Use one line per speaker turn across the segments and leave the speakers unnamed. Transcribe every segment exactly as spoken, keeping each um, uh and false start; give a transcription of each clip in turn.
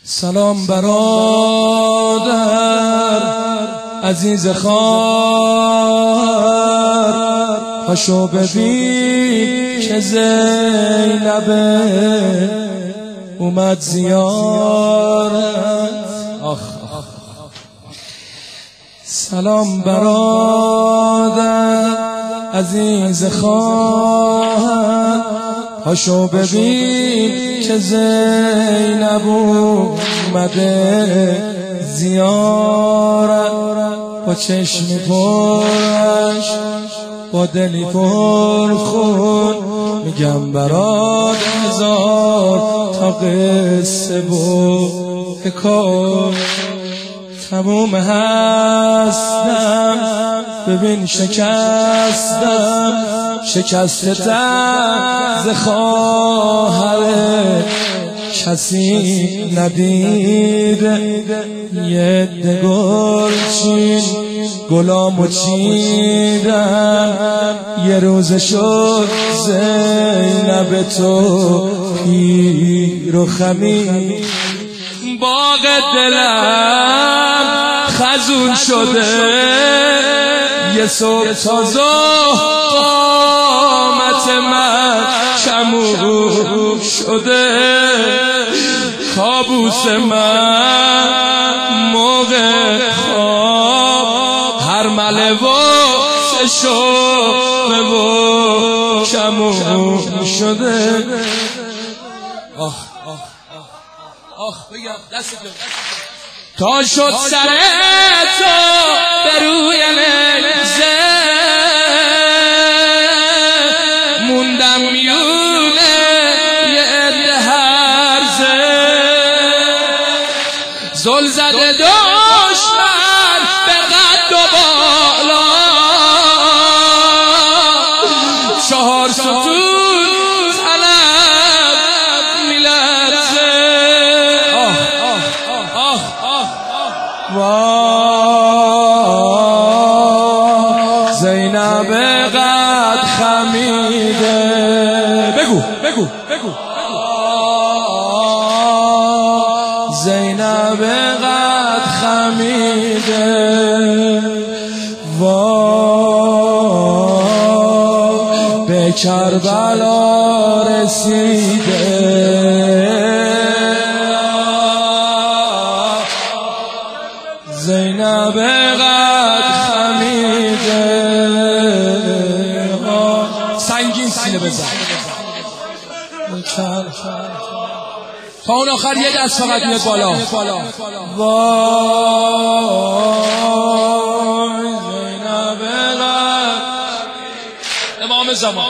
سلام برادر عزیز خواهر، پاشو ببین که زینب اومد زیارت. آخ سلام برادر عزیز خواهر، پاشو ببین که زینب اومده زیارت. با چشمی پرش با دلی پر خون میگم برات هزار تا قصه و حکایت. تموم هستم ببین شکستم، شکست ز خواهر کسی ندیده. یه دگرچین گلامو چیدن، یه روز شد زینب تو پیر و خمید. باغ دلم خزون شده، یه صبح تازه قامت من کمون شده. کابوس من موقع خواب هر مله و سه شبه و کمون شده. آه آخ بگم دست تو تا شد سر تو به روی نگزه، موندم میونه یه عده هرزه. زل زده دشمن به قد و بالا، چهار ستون زینب قد خمیده. بگو بگو بگو زینب قد خمیده. وای به کربلا رسیده. زینب قد خمیده. سنگین سینه بزن تا اون آخر یه دست فقط میاد بالا. وای زینب قد امام زمان.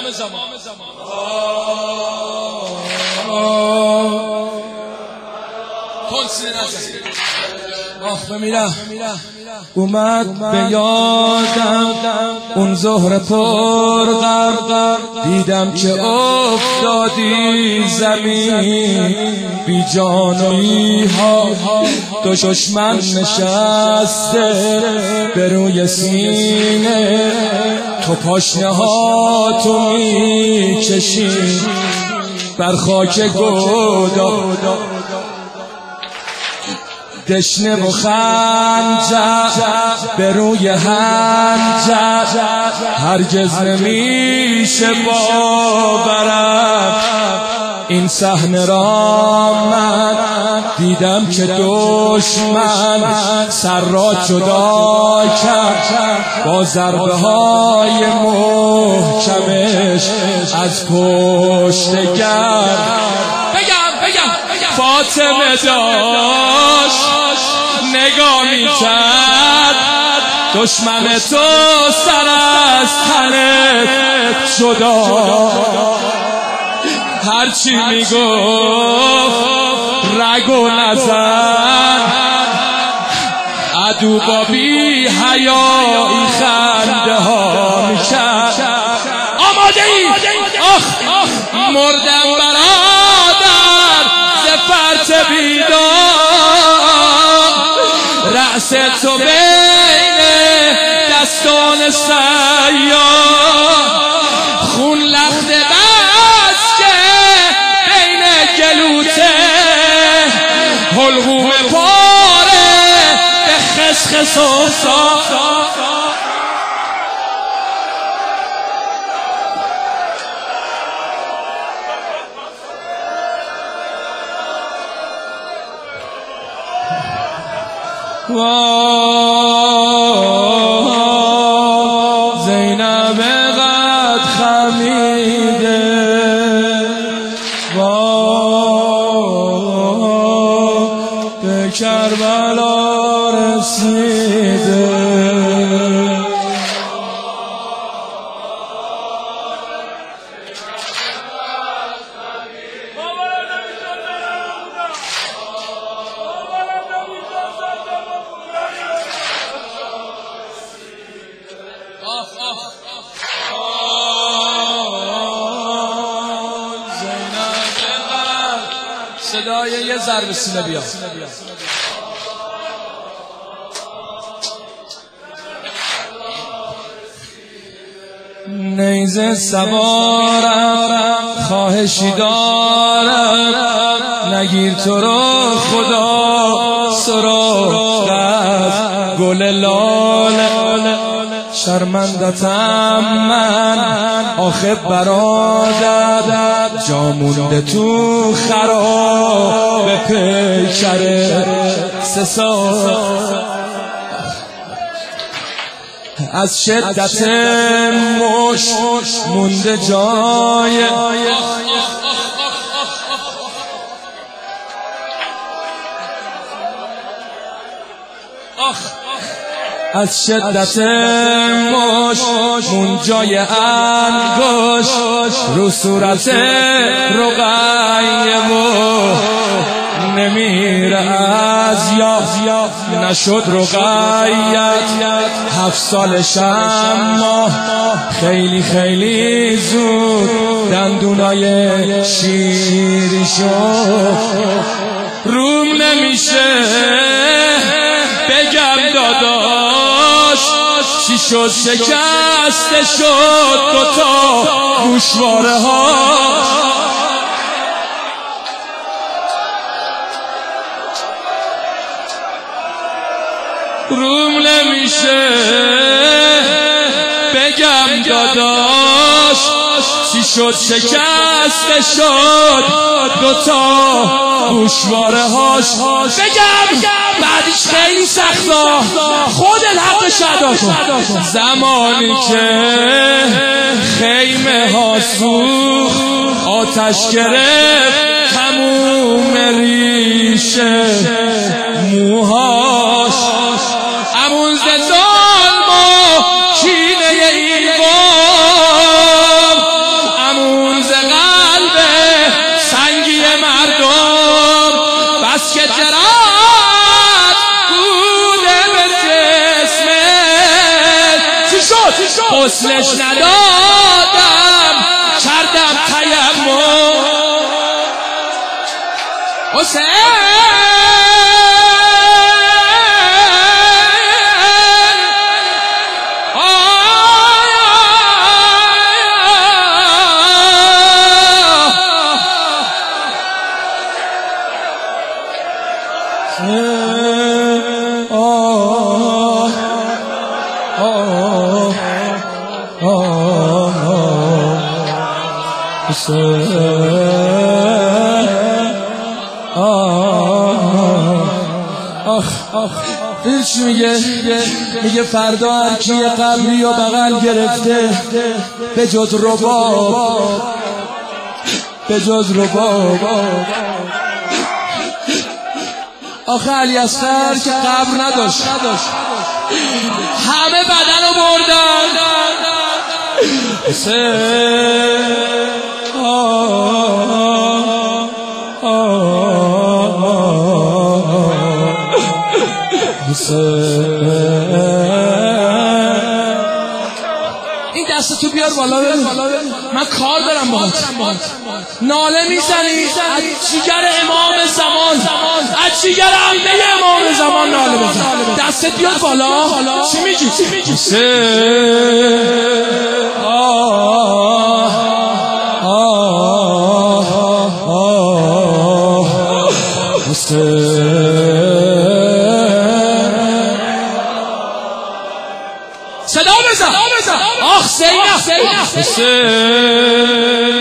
کن سینه نزن. آخ بمیرم اومد به یادم اون ظهر پر غرق، دیدم که افتادی زمین بی جانوی ها. دو دشمن نشسته به روی سینه، تو پاشنه ها تو میکشی بر خاک گودا. دشنه و خنجر به روی هنجر، هرگز نمیشه باورم این صحنه را. من دیدم که دشمن سر را جدا کرد با ضربه های محکمش از پشت گرد. فاطمه داشت نگاه میکرد، دشمن تو سر از تنت جدا. هرچی میگفت رگ و نزن، عدو با بی حیایی خنده ها میکرد. آماده ای؟ آخ مردم برادر فرت بیدار، رأس تو بین دستان سیار. خون لخت بس که بین گلوته حلقو صحبت زینب قد خمیده به کربلا رسیده صدای یه ضرب سینه بیا. نیزه سوارم خواهشی دارم نگیر تو رو خدا سراغ از گل لاله شرمندتم من آخه برادر جا مونده تو خراب پیکر سه سال از شدت مش مونده جای از شدت مش مون جای انگوش رو صورت رقیه و نمیره از یا نشد رقیت هفت سالش اما خیلی خیلی زود دندونای شیری شد روم نمیشه بگم داداش چی شد شکسته شد دوتا گوشواره ها روم نمیشه بگم داداش چی شد شکسته شد دوتا گوشواره هاش بگم بعدش خیلی سختا خودت حقش ادا کن زمانی که خیمه ها سوخت آتش گرفت تموم ریشه موهاش امون ز ظلم و کینه این قوم امون ز قلب سنگی مردم بس که جرات بوده به جسمت چی شد غسلش ندادم کردم تیمم حسین هیچ میگه میگه فردا هر کی قبری و بغل گرفته به جز رباب به جز رباب آخه علی اصغر که قبر نداشت همه بدن رو بردن این دست تو بیار بالا ببین من کار دارم باهات ناله میزنی از جیگر امام زمان از جیگر عمه امام زمان ناله بزن دستت بیار بالا چی میگی بزن آخ زینب